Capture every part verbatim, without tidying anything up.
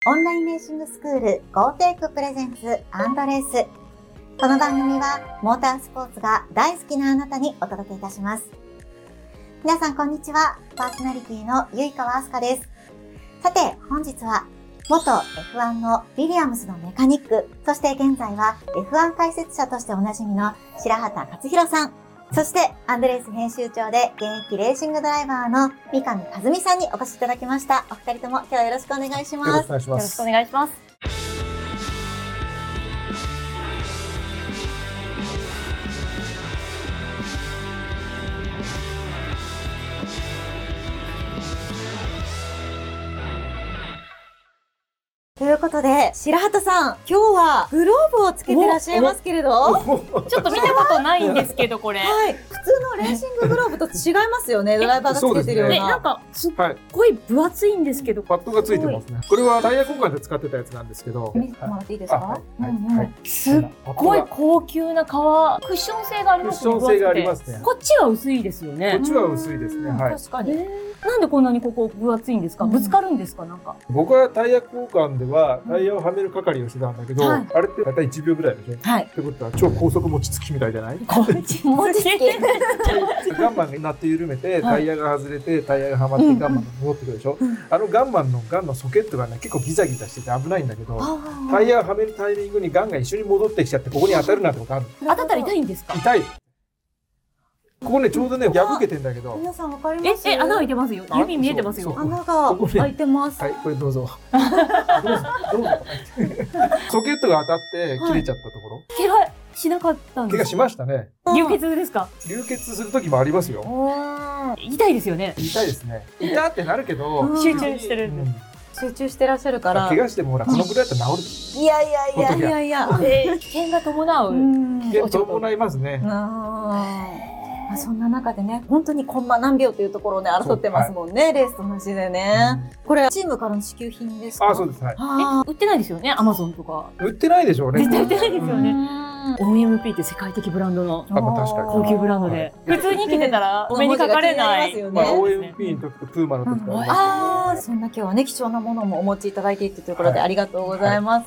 オンラインレーシングスクール ゴーテイク プレゼンツアンドレース。この番組はモータースポーツが大好きなあなたにお届けいたします。皆さんこんにちは。パーソナリティのゆいかわあすかです。さて本日は元 エフワン のウィリアムズのメカニック、そして現在は エフワン 解説者としておなじみの白畑勝弘さん、そしてアンドレース編集長で現役レーシングドライバーの三上和美さんにお越しいただきました。お二人とも今日はよろしくお願いします。 よろしくお願いします。 よろしくお願いします。 ということで、白畑さん、今日はグローブをつけてらっしゃいますけれど、 ちょっと見たことないんですけど、これ。 はい、普通のレーシンググローブと違いますよね、ドライバーがつけてるような。 ね、なんか、すっごい分厚いんですけど。 パッドがついてますね。これはタイヤ交換で使ってたやつなんですけど。 見せてもらっていいですか？ はいはい。 すっごい高級な革、クッション性がありますね。 クッション性がありますね。 こっちは薄いですよね。 こっちは薄いですね。はい。 確かに。 なんでこんなにここ分厚いんですか？ぶつかるんですか？なんか。 僕はタイヤ交換ではタイヤをはめる係をしてたんだけど、 はい、 あれって大体いちびょうぐらいでしょ。 はい。 ってことは超高速餅つきみたいじゃない？ 餅つき。 ガンマンがナット緩めてタイヤが外れてタイヤがはまってガンマンが戻ってくるでしょ。うんうん、あのガンマンのガンのソケットがね結構ギザギザしてて危ないんだけど、タイヤをはめるタイミングにガンが一緒に戻ってきちゃってここに当たるなんてことある？ 当たったら痛いんですか？ 痛い。ここねちょうどね破けてんだけど。 皆さんわかります？ ええ穴開いてますよ。指見えてますよ。 穴が開いてます。 はい、これどうぞ。どうぞどうぞ。ソケットが当たって切れちゃったところ。 怪我しなかったんですか？ 怪我しましたね。 流血ですか？ 流血する時もありますよ。 痛いですよね。 痛いですね。痛ってなるけど集中してる。 集中してらっしゃるから。 怪我してもほらこのぐらいだったら治る。 いやいやいやいやいや。 危険が伴う。 危険伴いますね。 まあそんな中でね、本当にコンマ何秒というところをね争ってますもんね、はい、レースと同じでね、うん、これチームからの支給品ですか？ あ、そうです。はい。 え、売ってないですよね、アマゾンとか。 売ってないでしょうね。 絶対売ってないですよね。オーエムピー って世界的ブランドの高級ブランドで、普通に着てたらお目にかかれない。 まあ オーエムピー の時とプーマの時とああ、そんな今日はね貴重なものもお持ちいただいているというところでありがとうございます。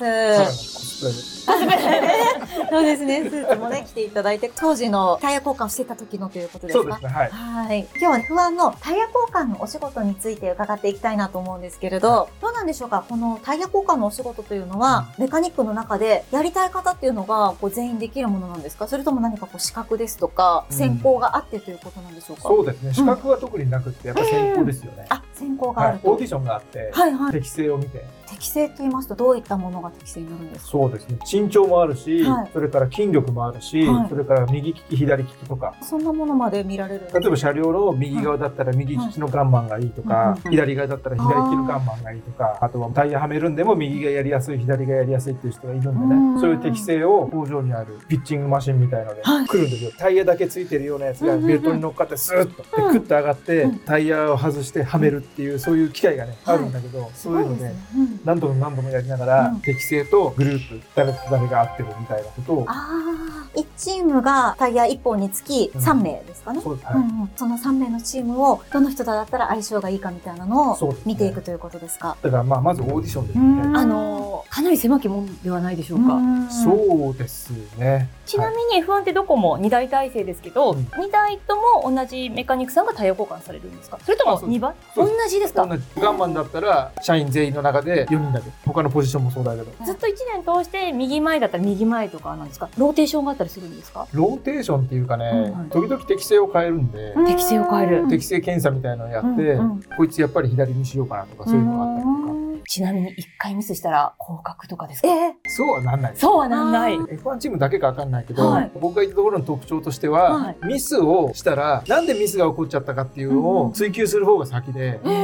そうですね、スーツもね着ていただいて、当時のタイヤ交換をしてた時のということですか？ そうですね。はい。 はい。今日はエフワンのタイヤ交換のお仕事について伺っていきたいなと思うんですけれど、はい、どうなんでしょうか？このタイヤ交換のお仕事というのは、うん、メカニックの中でやりたい方っていうのがこう全員できるものなんですか？それとも何かこう資格ですとか専攻があってということなんでしょうか？ うん、そうですね。資格は特になくってやっぱ専攻ですよね。 うん、あ、専攻があると、 はい、オーディションがあって、はいはい、適性を見て。 適性って言いますとどういったものが適性になるんですか？ そうですね。身長もあるし、はい、それから筋力もあるし、はい、それから右利き左利きとか、 そんなものまで見られるんですか？ 例えば車両の右側だったら右利きのガンマンがいいとか、はい、左側だったら左利きのガンマンがいいとか、あとはタイヤはめるんでも右がやりやすい左がやりやすいっていう人がいるんでね、そういう適性を工場にあるピッチングマシンみたいので来るんですよ。タイヤだけついてるようなやつがベルトに乗っかってスーッとでクッと上がってタイヤを外してはめるっていうそういう機械がねあるんだけど、そういうので何度も何度もやりながら適性とグループ誰と誰が合ってるみたいなことを。 ああ、いちチームがタイヤいっぽんにつきさんめいですかね。そうです。はい。うんうん、そのさんめいのチームをどの人とだったら相性がいいかみたいなのを見ていくということですか？ だからまあまずオーディションですね。 あのかなり狭きもんではないでしょうか。 そうですね。 ちなみに エフワン ってどこもにだい体制ですけど、うん、にだいとも同じメカニックさんがタイヤ交換されるんですか？それともにばい？同じですか？ 同じ。ガンマンだったら社員全員の中でよにんだけ。他のポジションもそうだけど。 ずっといちねん通して右前だったら右前とかなんですか？ローテーションがあったりするんですか？ ローテーションっていうかね、うんはい、時々適性を変えるんで、 適性を変える。 適性検査みたいなのをやって、うんうん、こいつやっぱり左にしようかなとかそういうのがあったりとか。 ちなみにいっかいミスしたら降格とかですか？ えー、 そうはなんない。 そうはなんない。 エフワン チームだけかわかんないけど、はい、僕が言ったところの特徴としては、はい、ミスをしたらなんでミスが起こっちゃったかっていうのを追求する方が先で、うん、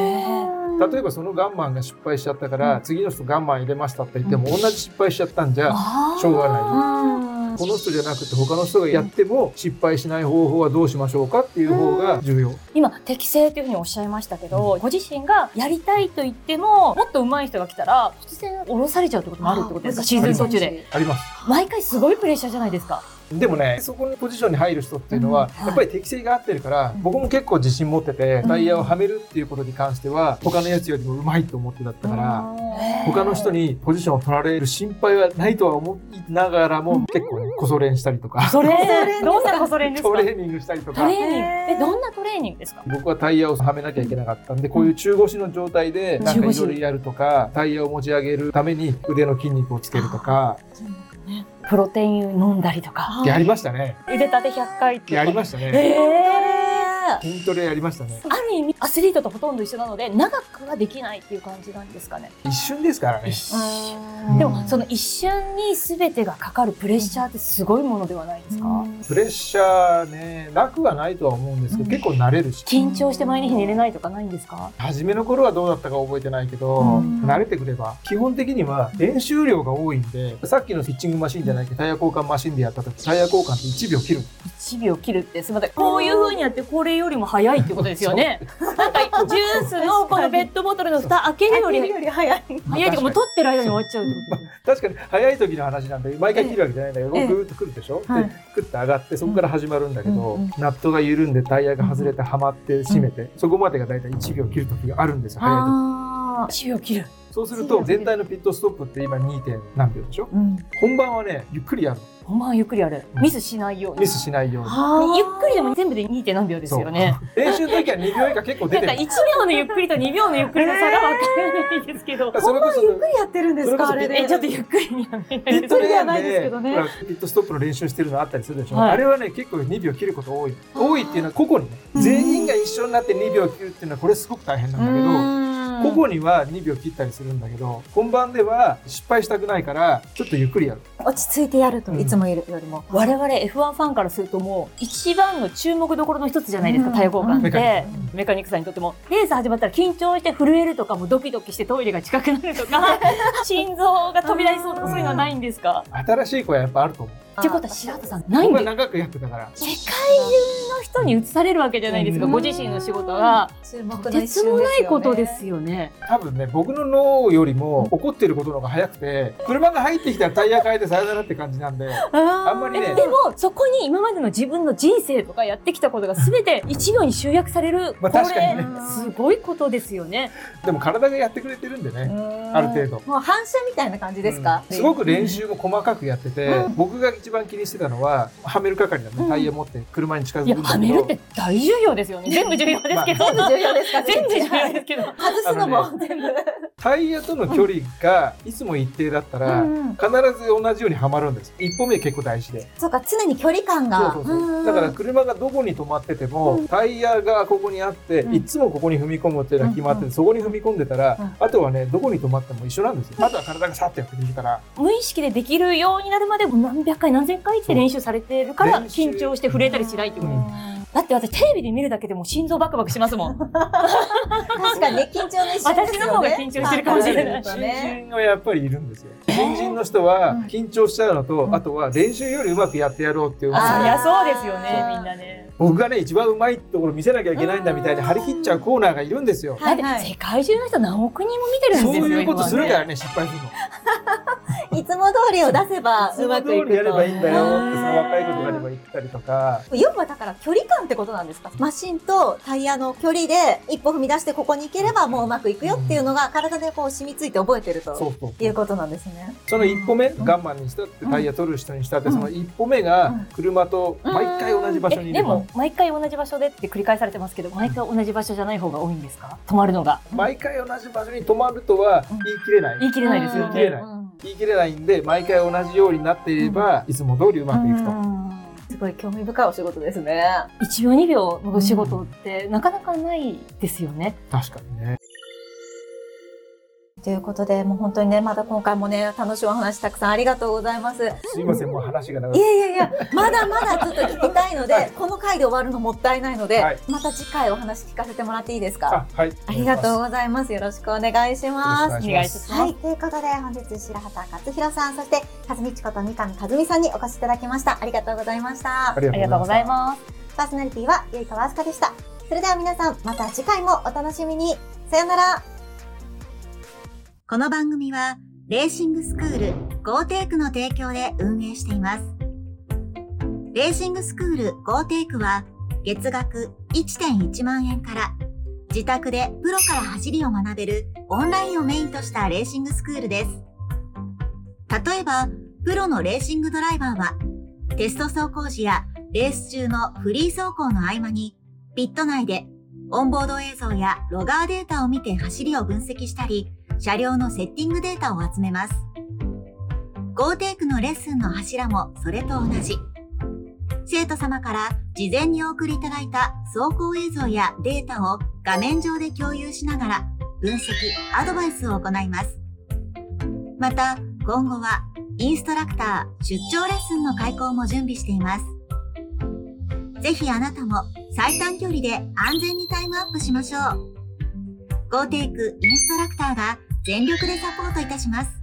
例えばそのガンマンが失敗しちゃったから、うん、次の人ガンマン入れましたって言っても、うん、同じ失敗しちゃったんじゃしょうがない。この人じゃなくて他の人がやっても失敗しない方法はどうしましょうかっていう方が重要。 今適性というふうにおっしゃいましたけど、うん、ご自身がやりたいと言ってももっと上手い人が来たら突然降ろされちゃうってこともあるってことですか？シーズン途中で。 あります。 毎回すごいプレッシャーじゃないですか。 でもね、そこのポジションに入る人っていうのは、うん、やっぱり適性が合ってるから、うん、僕も結構自信持ってて、タイヤをはめるっていうことに関しては、他のやつよりも上手いと思ってだったから、他の人にポジションを取られる心配はないとは思いながらも、うん、結構ね、こそ練したりとか。 それどんなこそ練ですか？ トレーニングしたりとか。 トレーニングえ、どんなトレーニングですか？ 僕はタイヤをはめなきゃいけなかったんで、こういう中腰の状態で、なんかいろいろやるとか、タイヤを持ち上げるために腕の筋肉をつけるとか、 プロテイン飲んだりとか。 やりましたね。 腕立てひゃっかいってやりましたね。 えー、筋トレやりましたね。 ある意味アスリートとほとんど一緒なので長くはできないっていう感じなんですかね。 一瞬ですからね。 一瞬。でもその一瞬に全てがかかるプレッシャーってすごいものではないですか？ プレッシャーね、なくはないとは思うんですけど、結構慣れるし。 緊張して前の日寝れないとかないんですか？ 初めの頃はどうだったか覚えてないけど、慣れてくれば基本的には練習量が多いんで、さっきのピッチングマシンじゃないけどタイヤ交換マシンでやった時、タイヤ交換っていちびょう切る。いちびょう切るってすみません。こういう風にやってこれよりも早いってことですよね。なんかジュースのこのペットボトルの蓋開けるより早い。早いとかもう取ってる間に終わっちゃうってことです確かに早い時の話なんで毎回切るわけじゃないんだけど、グーッとくるでしょ。で、クッと上がってそこから始まるんだけど、ナットが緩んでタイヤが外れてはまって締めて、そこまでがだいたいいちびょう切る時があるんですよ。早い時。 いちびょう切る。 そうすると全体のピットストップって今 に. 点何秒でしょ、うん、本番はねゆっくりやる。 本番はゆっくりやる。ミスしないように。 ミスしないように。 ゆっくりでも全部で に. 点何秒ですよね。 練習の時はにびょう以下結構出てる。 なんかいちびょうのゆっくりとにびょうのゆっくりの差が分からないですけど。 本番ゆっくりやってるんですか？あれで。 え、ちょっとゆっくりにはね。 ピットレーンでピットストップの練習してるのあったりするでしょ。はい、あれはね結構にびょう切ること多い。多いっていうのは個々にね、全員が一緒になってにびょう切るっていうのはこれすごく大変なんだけど。個々にはにびょう切ったりするんだけど、本番では失敗したくないからちょっとゆっくりやる。 落ち着いてやると、いつもいるよりも。 我々 エフワン ファンからするともう一番の注目どころの一つじゃないですか、タイヤ交換って。メカニックさんにとってもレース始まったら緊張して震えるとか、もうドキドキしてトイレが近くなるとか心臓が飛び出しそうとか、そういうのはないんですか？ 新しい子はやっぱあると思う。 ってことは白田さんないんで、 僕は長くやってたから世界中の人に移されるわけじゃないですか、ご自身の仕事が。とてつもないことですよね。 多分ね、僕の脳よりも起こってることの方が早くて、車が入ってきたらタイヤ変えてさよならって感じなんで、あんまりね。 でもそこに今までの自分の人生とかやってきたことが全ていちびょうに集約される、 まあ確かにね、 すごいことですよね。 でも体がやってくれてるんでね、ある程度。 もう反射みたいな感じですか？ すごく練習も細かくやってて、僕が一番気にしてたのははめる係なんで、タイヤ持って車に近づくんだけど、 はめるって大重要ですよね。全部重要ですけど、 全部重要ですか？ 全部重要ですけど、 外すのも全部。 タイヤとの距離がいつも一定だったら必ず同じようにはまるんです。一歩目結構大事で。 そうか、常に距離感が。 そうそうそう。だから車がどこに止まっててもタイヤがここにあって、いつもここに踏み込むっていうのは決まってて、そこに踏み込んでたら、あとはね、どこに止まっても一緒なんですよ。あとは体がさってやってくるから。 無意識でできるようになるまで何百回何千回って練習されてるから緊張して震えたりしないってことです。だって私テレビで見るだけでも心臓バクバクしますもん。 確かにね、緊張の一瞬ですよね。 私の方が緊張してるかもしれない。 新人はやっぱりいるんですよ。新人の人は緊張しちゃうのと、あとは練習よりうまくやってやろうっていう。 あ、いやそうですよね、みんなね。 僕がね、一番うまいところ見せなきゃいけないんだみたいに張り切っちゃうコーナーがいるんですよ。 だって世界中の人何億人も見てるんですよ。 そういうことするからね、失敗するの。 いつも通りを出せばうまくいくと。 いつも通りやればいいんだよって、その若い子とかにも言ったりとか。 要はだから距離感ってことなんですか？マシンとタイヤの距離で一歩踏み出してここに行ければもううまくいくよっていうのが体でこう染みついて覚えてるということなんですね。 その一歩目、ガンマンにしたってタイヤ取る人にしたって、その一歩目が車と毎回同じ場所にいれば。 でも毎回同じ場所でって繰り返されてますけど、毎回同じ場所じゃない方が多いんですか？止まるのが。 毎回同じ場所に止まるとは言い切れない。 言い切れないですよね。 言い切れない。言い切れないんで、毎回同じようになっていれば、いつも通りうまくいくと。 すごい興味深いお仕事ですね。 いちびょうにびょうのお仕事ってなかなかないですよね。 確かにね。 ということで、もう本当にね、また今回もね、楽しいお話たくさんありがとうございます。 すいません、もう話が長く。 いやいやいや、まだまだちょっと聞きたいので、はい、この回で終わるのもったいないので、はい、また次回お話聞かせてもらっていいですか？ あ、はい。 ありがとうございます。よろしくお願いします。 お願いします。 はい、ということで、本日白畑勝弘さん、そして和美ちこと三上和美さんにお越しいただきました。ありがとうございました。 ありがとうございます。 パーソナリティは結川明日香でした。それでは皆さん、また次回もお楽しみに。さよなら。この番組はレーシングスクールゴーテークの提供で運営しています。 レーシングスクール ゴーテイク は月額 いってんいちまんえんから自宅でプロから走りを学べるオンラインをメインとしたレーシングスクールです。例えば、プロのレーシングドライバーはテスト走行時やレース中のフリー走行の合間にピット内でオンボード映像やロガーデータを見て走りを分析したり、車両のセッティングデータを集めます。ゴーテイク のレッスンの柱もそれと同じ。生徒様から事前にお送りいただいた走行映像やデータを画面上で共有しながら分析、アドバイスを行います。また、今後はインストラクター出張レッスンの開講も準備しています。ぜひあなたも最短距離で安全にタイムアップしましょう。ゴーテイク インストラクターが全力でサポートいたします。